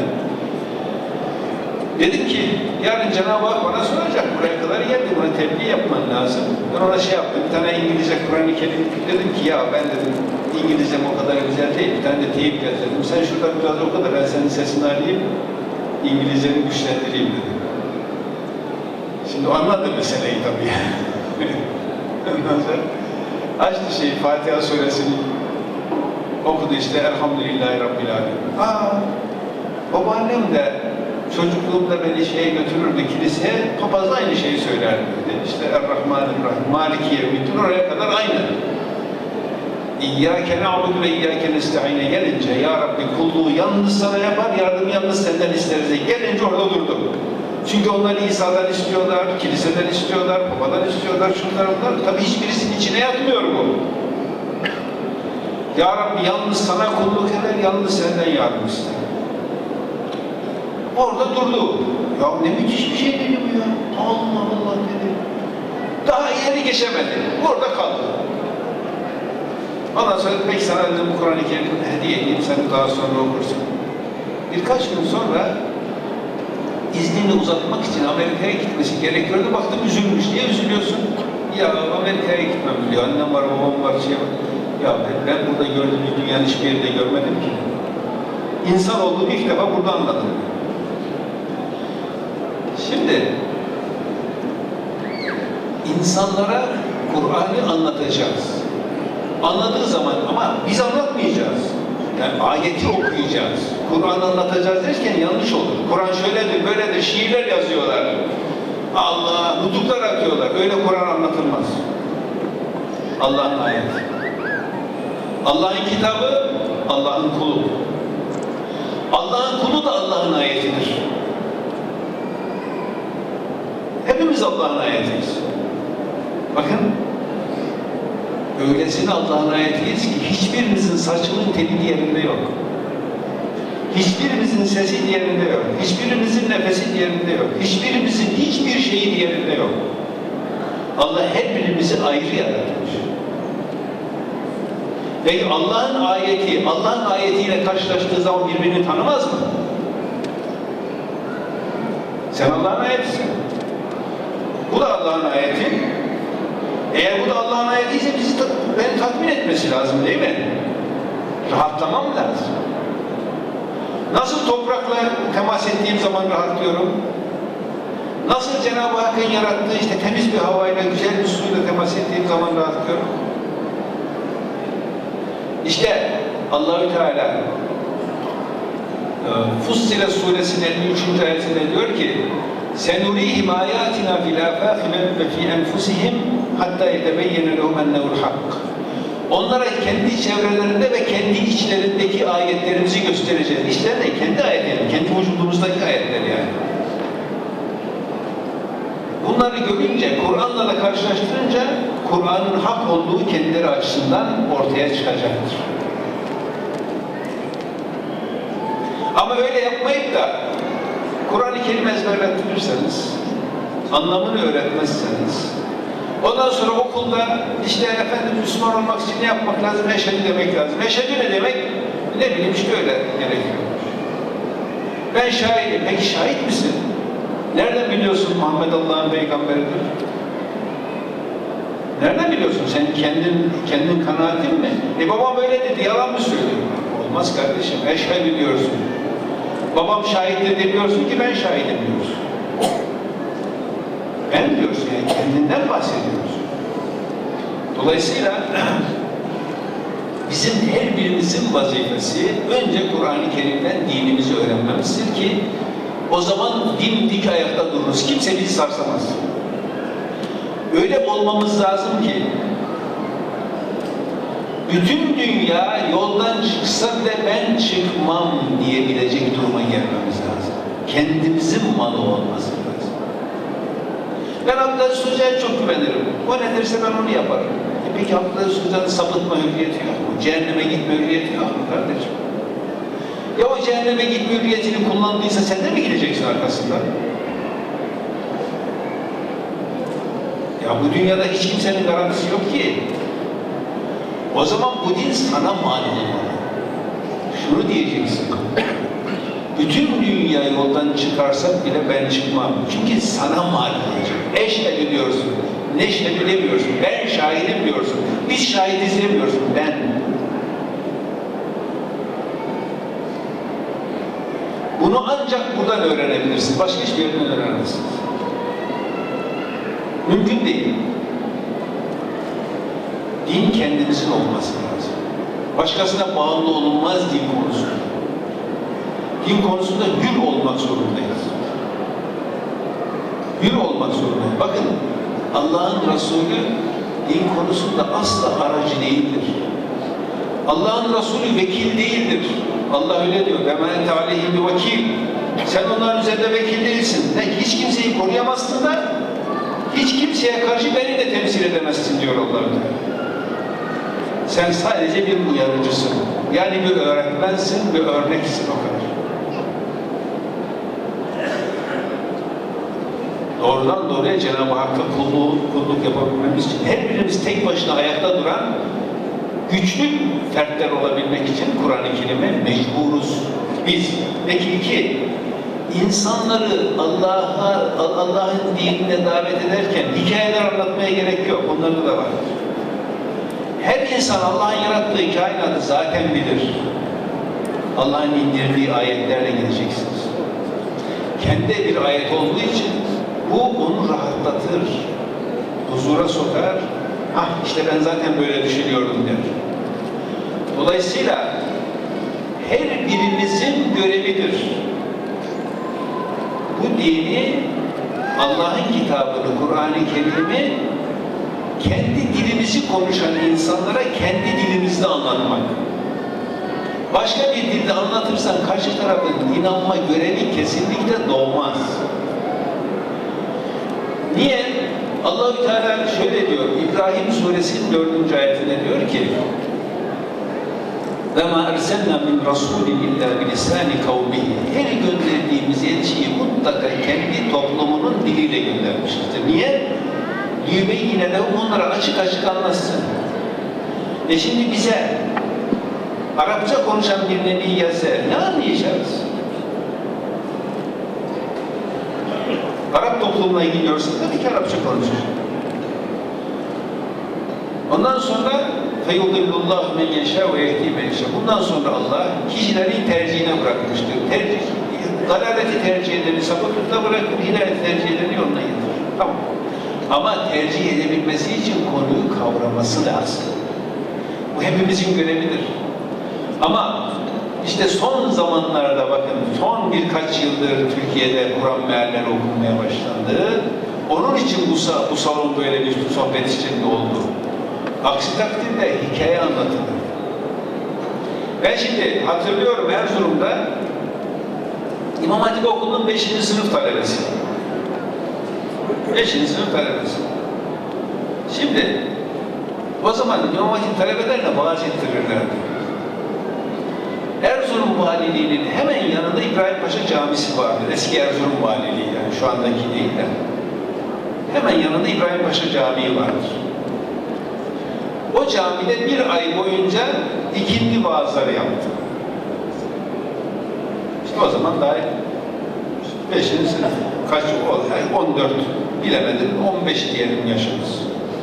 S1: Dedim ki, yarın Cenab-ı Hak bana soracak, buraya kadar geldi, buna tebliğ yapman lazım. Ben ona şey yaptım, bir tane İngilizce Kur'an-ı Kerim, dedim ki ya ben dedim, İngilizcem o kadar güzel değil, bir tane de teyip gel dedim. Sen şurada biraz o kadar, ben senin sesini alayım, İngilizcemi güçlendireyim dedim. Şimdi o anladı meseleyi tabii. Ondan sonra açtı şeyi, Fatiha suresini okudu işte, Elhamdülillahi Rabbil Alemin. Aa, babaannem de çocukluğumda beni şeye götürürdü kiliseye, papaz aynı şeyi söylerdi dedi. İşte Er-Rahmanir-Rahim, Maliki Yevmiddin, oraya kadar aynı. İyyâke na'budu ve iyyâke nesta'ine gelince, Ya Rabbi kulluğu yalnız sana yapar, yardım yalnız senden isteriz. Gelince orada durdu. Çünkü onlar İsa'dan istiyorlar, kiliseden istiyorlar, babadan istiyorlar, şunlar bunlar. Tabii hiçbirisinin içine yatmıyor bu. Ya Rabbi yalnız sana kulluk eder, yalnız senden yardım ister. Orada durdu. Ya ne müthiş bir şey dedi bu ya. Allah Allah dedi. Daha ileri geçemedi. Orada kaldı. Ondan sonra peki sana dedim bu Kur'an-ı Kerim'i hediye edeyim, sen daha sonra okursun. Birkaç gün sonra iznini uzatmak için Amerika'ya gitmesi gerekiyordu. Baktım üzülmüş. Niye üzülüyorsun? Ya Amerika'ya gitmem diyor. Annem var, babam var, şey var. Ya ben burada gördüğümüz dünyanın hiçbir yerinde görmedim ki. İnsan olduğunu ilk defa burada anladım. Şimdi insanlara Kur'an'ı anlatacağız. Anladığı zaman ama biz anlatmayacağız. Yani ayeti okuyacağız. Kur'an'ı anlatacağız derken yanlış olur. Kur'an şöyledir, böyledir, şiirler yazıyorlar. Allah, nutuklar atıyorlar. Öyle Kur'an anlatılmaz. Allah'ın ayeti. Allah'ın kitabı, Allah'ın kulu. Allah'ın kulu da Allah'ın ayetidir. Hepimiz Allah'ın ayetiyiz. Bakın, öylesine Allah'ın ayetiyiz ki hiçbirimizin saçının teli diğerinde yok. Hiçbirimizin sesi diğerinde yok. Hiçbirimizin nefesi diğerinde yok. Hiçbirimizin hiçbir şeyi diğerinde yok. Allah her birimizi ayrı yaratmış. Peki Allah'ın ayeti, Allah'ın ayetiyle karşılaştığı zaman birbirini tanımaz mı? Sen Allah'ın ayetisin. Bu da Allah'ın ayeti. Eğer bu da Allah'ın ayetiyse bizi beni tatmin etmesi lazım değil mi? Rahatlamam lazım. Nasıl toprakla temas ettiğim zaman rahatlıyorum? Nasıl Cenab-ı Hakk'ın yarattığı işte temiz bir havayla, güzel bir suyla temas ettiğim zaman rahatlıyorum? İşte Allahü Teala Fussilet suresinin elli üçüncü ayetinde diyor ki سَنُرِيهِمْ آيَاتِنَا فِي الْآفَاقِ وَفِي أَنْفُسِهِمْ حَتَّى يَتَبَيَّنَ لَهُمْ أَنَّهُ الْحَقِّ. Onlara kendi çevrelerinde ve kendi içlerindeki ayetlerimizi göstereceğiz. İçlerinde kendi ayetleri, kendi vücudumuzdaki ayetler yani. Bunları görünce, Kur'an'la da karşılaştırınca Kur'an'ın hak olduğu kendileri açısından ortaya çıkacaktır. Ama öyle yapmayıp da Kur'an-ı Kerim ezberlettirirseniz, anlamını öğretmezseniz, ondan sonra okulda işte efendim Müslüman olmak için ne yapmak lazım? Eşhedü demek lazım. Eşhedü ne demek? Ne bileyim işte öyle gerekiyor. Ben şahidim. Peki şahit misin? Nereden biliyorsun Muhammed Allah'ın peygamberidir? Nereden biliyorsun? Sen kendin kendin kanaatin mi? E babam öyle dedi, yalan mı söylüyor? Olmaz kardeşim. Eşhedü diyorsun. Babam şahittir diyorsun ki ben şahidim diyorsun. Ben diyorsun yani kendinden bahsediyorsun. Dolayısıyla bizim her birimizin vazifesi önce Kur'an-ı Kerim'den dinimizi öğrenmemizdir ki o zaman dimdik ayakta dururuz. Kimse bizi sarsamaz. Öyle olmamız lazım ki bütün dünya yoldan çıksa bile ben çıkmam diyebilecek duruma gelmemiz lazım. Kendimizin malı olması lazım. Ben Abdülaziz Hoca'ya çok güvenirim. O ne derse ben onu yaparım. E peki Abdülaziz Hoca'nın sapıtma hürriyeti yok mu? Cehenneme gitme hürriyeti yok mu kardeşim? Ya o cehenneme gitme hürriyetini kullandıysa sen de mi gideceksin arkasından? Ya bu dünyada hiç kimsenin garantisi yok ki. O zaman bu din sana mal olmalı. Şunu diyeceksin. Bütün dünya yoldan çıkarsak bile ben çıkmam. Çünkü sana mal olacak. Eşhedü diyorsun. Neşhedü demiyorsun. Ben şahidim diyorsun. Biz şahidiz demiyorsun. Ben. Bunu ancak buradan öğrenebilirsin. Başka hiçbir yerden öğrenemezsin. Mümkün değil. Din kendimizin olması lazım. Başkasına bağımlı olunmaz din konusunda. Din konusunda hür olmak zorundayız. Hür olmak zorundayız. Bakın Allah'ın Resulü din konusunda asla aracı değildir. Allah'ın Resulü vekil değildir. Allah öyle diyor. Ve men ente aleyhim bi vekil. Sen onların üzerinde vekil değilsin. Ne, hiç kimseyi koruyamazsın da hiç kimseye karşı beni de temsil edemezsin diyor Allah. Sen sadece bir uyarıcısın. Yani bir öğretmensin, bir örneksin o kadar. doğrudan doğruya Cenab-ı Hakk'a kulluk, kulluk yapabilmemiz için her birimiz tek başına ayakta duran güçlü fertler olabilmek için Kur'an-ı Kerim'e mecburuz. Biz. Peki iki, insanları Allah'a, Allah'ın dinine davet ederken hikayeler anlatmaya gerek yok. Onlarda da var. Her insan Allah'ın yarattığı kainatı zaten bilir. Allah'ın indirdiği ayetlerle gideceksiniz. Kendi bir ayet olduğu için bu onu rahatlatır, huzura sokar. Ah işte ben zaten böyle düşünüyordum der. Dolayısıyla her birimizin görevidir. Bu dini, Allah'ın kitabını, Kur'an-ı Kerim'i kendi dilimizi konuşan insanlara kendi dilimizde anlatmak. Başka bir dilde anlatırsan karşı tarafın inanma görevi kesinlikle doğmaz. Niye? Allah-u Teala şöyle diyor, İbrahim Suresinin dördüncü ayetinde diyor ki وَمَا اَرْسَلْنَا مِنْ رَسُولٍ اِلَّا بِلِسَانِ قَوْمِهِ Her gönderdiğimiz elçiyi mutlaka kendi toplumunun diliyle göndermişizdir. Niye? لِيُبَيِّنَ لَهُمْ Onlara açık açık anlatsın. E şimdi bize Arapça konuşan bir nebi gelse ne anlayacağız? Arap toplumuna gidiyorsun, tabii ki Arapça konuşur. Ondan sonra فَيُضِلُّ اللّٰهُ مَنْ يَشَاءُ وَيَهْدِي مَنْ يَشَاءُ Bundan sonra Allah kişilerin tercihine bırakmıştır. Tercih, dalaleti tercih edeni sapıklıkta bırakır, hidayet tercih edeni yoluna getirir. Tamam. Ama tercih edebilmesi için konuyu kavraması lazım. Bu hepimizin görevidir. Ama işte son zamanlarda bakın, son birkaç yıldır Türkiye'de Kur'an mealleri okunmaya başlandı. Onun için bu, bu salon böyle bir sohbet içinde oldu. Aksi takdirde hikaye anlatılır. Ben şimdi hatırlıyorum Erzurum'da İmam Hatip Okulu'nun beşinci sınıf talebesi. beşinci sınıf talebesi. Şimdi o zaman İmam Hatip talebelerine vaaz ettirirlerdi. Erzurum Valiliği'nin hemen yanında İbrahim Paşa Camisi vardır. Eski Erzurum Valiliği yani şu andaki değil de. Hemen yanında İbrahim Paşa Camii vardır. O camide bir ay boyunca ikindi vaazları yaptı. İşte o zaman daha beşinci sınıf, kaç, on dört bilemedim, on beş diyelim yaşımız.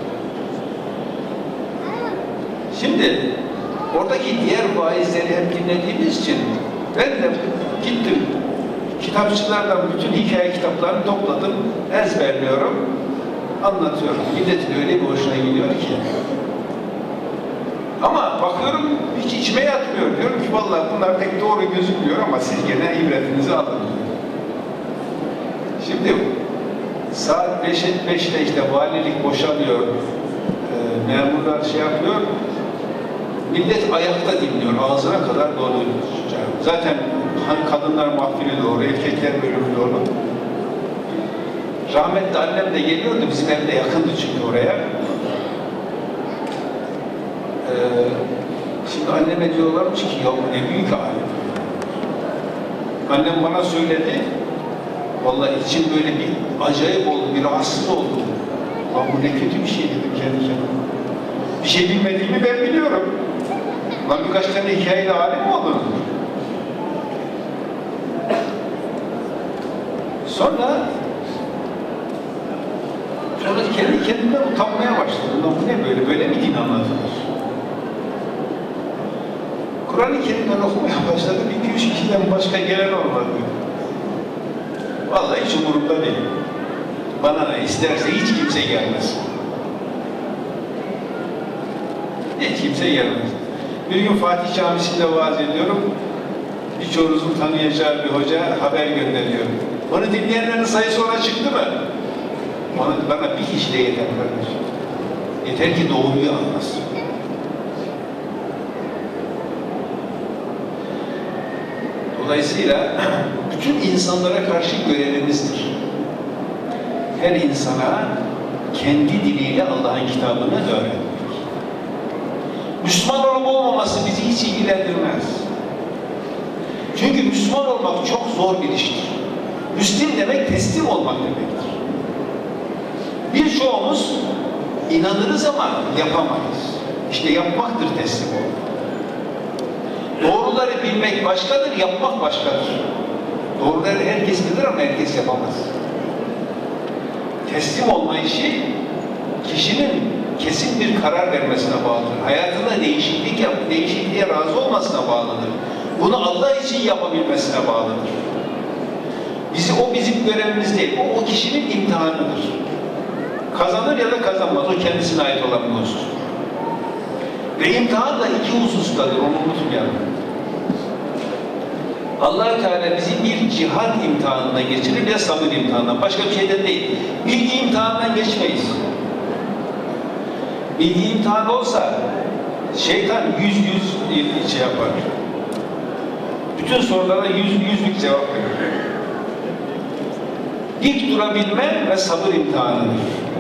S1: Şimdi oradaki diğer vaizleri hep dinlediğimiz için ben de gittim, kitapçılardan bütün hikaye kitaplarını topladım, ezberliyorum, anlatıyorum. Milletin öyle bir hoşuna gidiyor ki. Ama bakıyorum hiç içime yatmıyor. Diyorum ki vallahi bunlar pek doğru gözükmüyor ama siz gene ibretinizi alın. Şimdi saat beşte işte valilik boşalıyor, e, memurlar şey yapıyor, millet ayakta dinliyor, ağzına kadar dolu. Zaten kadınlar mahfili doğru, erkekler bölümü doğru. Rahmetli annem de geliyordu, bizim evde yakındı çünkü oraya. Ee, şimdi anneme diyorlarmış ki ya bu ne büyük alim. Annem bana söyledi, vallahi içim böyle bir acayip oldu, bir rahatsız oldum. Lan bu ne kötü bir şey dedim kendi kendime. Bir şey bilmediğimi ben biliyorum. Lan birkaç tane hikayeyle alim mi olur? Sonra sonra kendi kendimden utanmaya başladım. Lan bu ne böyle, böyle mi din anlatılır? Kur'an-ı Kerim'den okumaya başladı, iki üç kişiden başka gelen olmadı. Vallahi hiç umurumda değil. Bana ne isterse hiç kimse gelmez. Hiç kimse gelmez. Bir gün Fatih Camisi'nde vaaz ediyorum. Birçoğunuzun tanıyacağı bir hoca haber gönderiyor. Onu dinleyenlerin sayısı ona çıktı mı? Ona, bana bir kişi de yeter kardeşim. Yeter ki doğruyu anlasın. Dolayısıyla bütün insanlara karşı görevimizdir. Her insana kendi diliyle Allah'ın kitabını öğretmek. Müslüman olup olmaması bizi hiç ilgilendirmez. Çünkü Müslüman olmak çok zor bir iştir. Müslim demek teslim olmak demektir. Birçoğumuz inanırız ama yapamayız. İşte yapmaktır teslim olmak. Doğruları bilmek başkadır, yapmak başkadır. Doğruları herkes bilir ama herkes yapamaz. Teslim olma işi kişinin kesin bir karar vermesine bağlıdır. Hayatında değişiklik yap, değişikliğe razı olmasına bağlıdır. Bunu Allah için yapabilmesine bağlıdır. Bizi, o bizim görevimiz değil, o, o kişinin imtihanıdır. Kazanır ya da kazanmaz, o kendisine ait olan bir husus. Ve imtihan da iki husustadır, onu unutmayalım. Allah-u Teala bizi bir cihat imtihanına geçirir ya sabır imtihanından, başka bir şeyden değil. Bilgi imtihanından geçmeyiz. Bilgi imtihanı olsa şeytan yüz yüz şey yapar. Bütün sorulara yüz yüzlük cevap verir. Dik durabilme ve sabır imtihanıdır.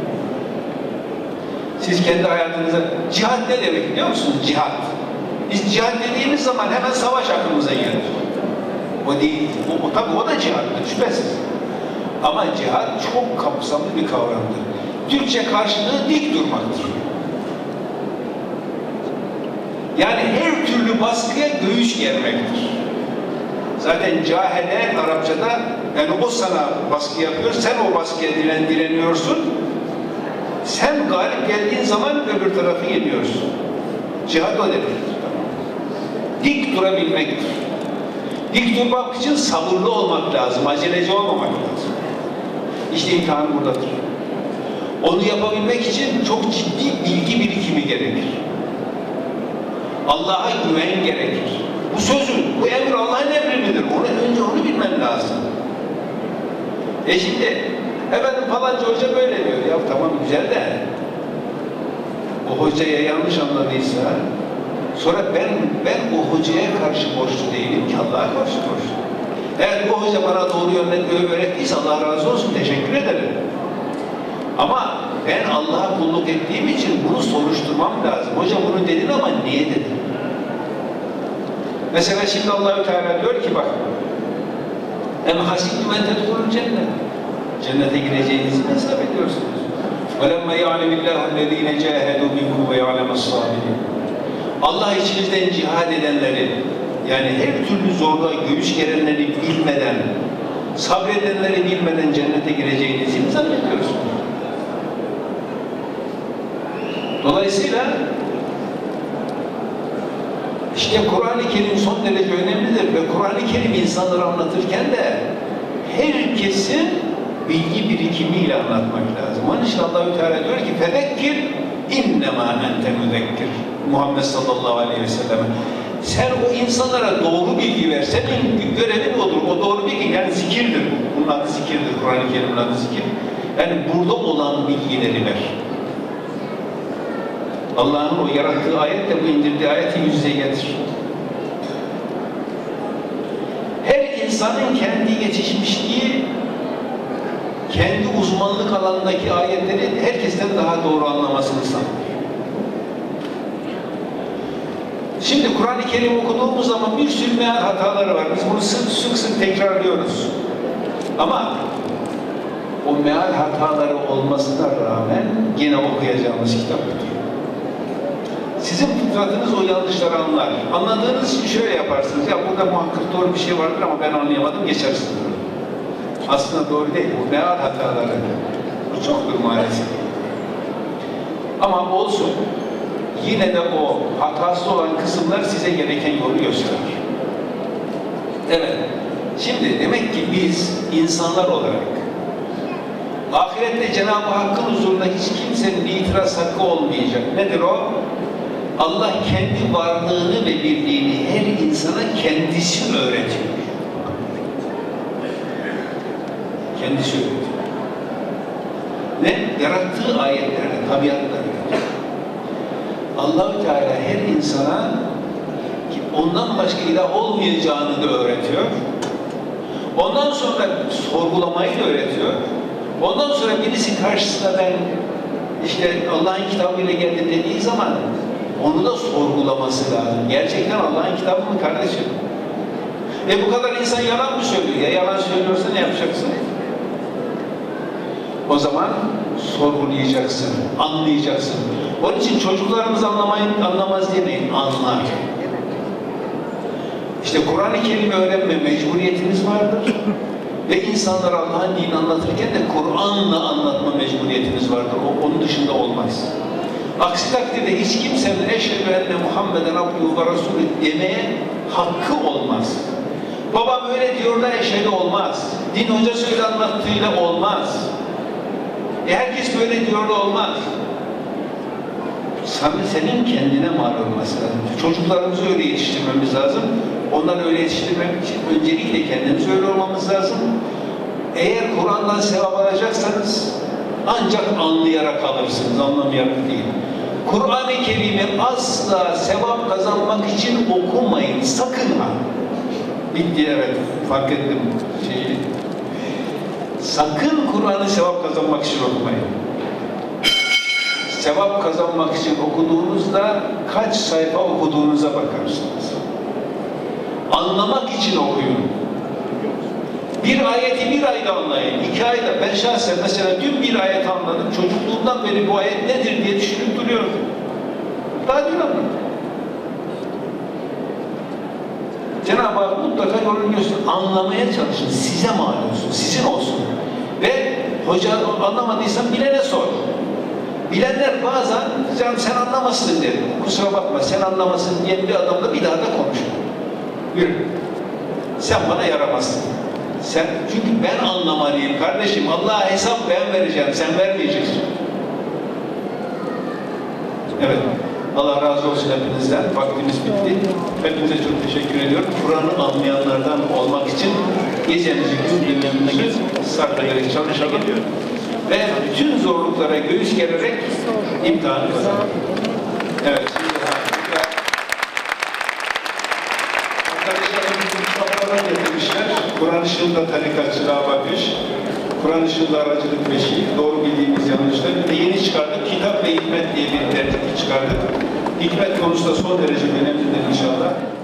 S1: Siz kendi hayatınıza, cihat ne demek biliyor musunuz? Cihat. Biz cihat dediğimiz zaman hemen savaş aklımıza gelir. O değil, o, o tabii o da cihattır, şüphesiz. Ama cihat çok kapsamlı bir kavramdır. Türkçe karşılığı dik durmaktır. Yani her türlü baskıya göğüs germektir. Zaten cahede Arapçada, yani o sana baskı yapıyor, sen o baskıya diren, direniyorsun. Sen galip geldiğin zaman öbür tarafı yeniyorsun. Cihad o demektir. Dik durabilmektir. Dik durmak için sabırlı olmak lazım, aceleci olmamak lazım. İşte imtihan buradadır. Onu yapabilmek için çok ciddi bilgi birikimi gerekir. Allah'a güven gerekir. Bu sözün, bu emir Allah'ın emri midir? Onu, önce onu bilmen lazım. E şimdi, efendim falanca hoca böyle diyor. Ya tamam güzel de, o hocaya yanlış anladıysa, sonra ben ben o hocaya karşı borçlu değilim ki Allah'a karşı borçlu. Eğer bu hoca bana doğru yönde öğrettiyse Allah razı olsun, teşekkür ederim. Ama ben Allah'a kulluk ettiğim için bunu soruşturmam lazım. Hoca bunu dedin ama niye dedin? Mesela şimdi Allah-u Teala diyor ki bak, em hasibtum en tedhulul cennet. Cennete gireceğinizi mi hesap ediyorsunuz? وَلَمَّا يَعْلَمِ اللّٰهُ الَّذ۪ينَ جَاهَدُوا مِنْكُمْ وَيَعْلَمَ الصَّابِرِينَ. Allah içinizden cihad edenleri, yani her türlü zorluğa göğüs gerenleri bilmeden, sabredenleri bilmeden cennete gireceğinizi mi zannediyorsunuz? Dolayısıyla işte Kur'an-ı Kerim son derece önemlidir ve Kur'an-ı Kerim insanları anlatırken de herkesin bilgi birikimiyle anlatmak lazım. Onun için Allah-u Teala diyor ki fezekkir innemâ ente müzekkir. Muhammed sallallahu aleyhi ve sellem. Sen o insanlara doğru bilgi ver. Senin görevin odur. O doğru bilgi yani zikirdir. Bunun adı zikirdir. Kur'an-ı Kerim'in adı zikir. Yani burada olan bilgileri ver. Allah'ın o yarattığı ayetle bu indirdiği ayeti yüz yüze getir. Her insanın kendi yetişmişliği, kendi uzmanlık alanındaki ayetleri herkesten daha doğru anlamasını sağlar. Şimdi Kur'an-ı Kerim okuduğumuz zaman bir sürü meal hataları var. Biz bunu sık sık sık tekrarlıyoruz. Ama o meal hataları olmasına rağmen yine okuyacağımız kitaptır. Sizin fıtratınız o yanlışları anlar. Anladığınız için şöyle yaparsınız. Ya burada muhakkak doğru bir şey vardır ama ben anlayamadım, geçersiniz. Aslında doğru değil. Bu meal hataları. Bu çoktur maalesef. Ama olsun. Yine de o hatası olan kısımlar size gereken yolu gösterir. Evet. Şimdi demek ki biz insanlar olarak ahirette Cenab-ı Hakk'ın huzurunda hiç kimsenin itiraz hakkı olmayacak. Nedir o? Allah kendi varlığını ve birliğini her insana kendisi öğretiyor. Kendisi öğretiyor. Ne? Yarattığı ayetlerle, tabiatlarla. Allah-u Teala her insana ondan başka ilah olmayacağını da öğretiyor. Ondan sonra sorgulamayı da öğretiyor. Ondan sonra birisi karşısına ben işte Allah'ın kitabıyla geldi dediği zaman onu da sorgulaması lazım. Gerçekten Allah'ın kitabı mı kardeşim? E bu kadar insan yalan mı söylüyor? Ya yalan söylüyorsa ne yapacaksın? O zaman sorgulayacaksın, anlayacaksın. Onun için çocuklarımız anlamayın, anlamaz demeyin, anlar. İşte Kur'an-ı Kerim'i öğrenme mecburiyetimiz vardır. Ve insanlara Allah'ın dinini anlatırken de Kur'an'la anlatma mecburiyetimiz vardır. O, onun dışında olmaz. Aksi takdirde hiç kimsenin eşhedü enne Muhammeden abduhu ve resulü demeye hakkı olmaz. Babam öyle diyor da eşhedü olmaz. Din hocası öyle anlattığıyla olmaz. E herkes böyle diyor da olmaz. Sana, senin kendine mal olması lazım. Çocuklarımızı öyle yetiştirmemiz lazım. Onları öyle yetiştirmek için öncelikle kendimiz öyle olmamız lazım. Eğer Kur'an'dan sevap alacaksanız ancak anlayarak alırsınız, anlamayarak değil. Kur'an-ı Kerim'i asla sevap kazanmak için okumayın, sakın ha. Bitti, evet, fark ettim şeyi. Sakın Kur'an'ı sevap kazanmak için okumayın. Sevap kazanmak için okuduğunuzda kaç sayfa okuduğunuza bakarsınız. Anlamak için okuyun. Bir ayeti bir ayda anlayın, iki ayda. Ben şahsen mesela dün bir ayet anladım. Çocukluğumdan beri bu ayet nedir diye düşünüp duruyorum. Daha dün anladım. Cenab-ı Hak mutlaka yolunu gösterir. Anlamaya çalışın. Size mal olsun, sizin olsun. Ve hoca anlamadıysan bilene sor. Bilenler bazen, canım sen anlamazsın der. Kusura bakma, sen anlamasın diye bir adamla bir daha da konuşma. Yürü. Sen bana yaramazsın. Sen, çünkü ben anlamalıyım kardeşim. Allah'a hesap ben vereceğim, sen vermeyeceksin. Evet. Allah razı olsun hepinizden. Vaktimiz bitti. Hepinize çok teşekkür ediyorum. Kur'an'ı anlayanlardan olmak için gecenizi gündüzünüzü sarf ederek çalışalım. Ve bütün zorluklara göğüs gererek imtihanı kazanalım. Evet. Şimdi arkadaşlarım kitaplara getirmişler. Kur'an ışığında tarikatçılığa bakış, Kur'an ışığında aracılık beşiği, doğru bildiğimiz yanlışlar. Bir de yeni çıkardık. Kitap ve hikmet diye bir tertip çıkardık. Hikmet konusu da son derece önemlidir inşallah.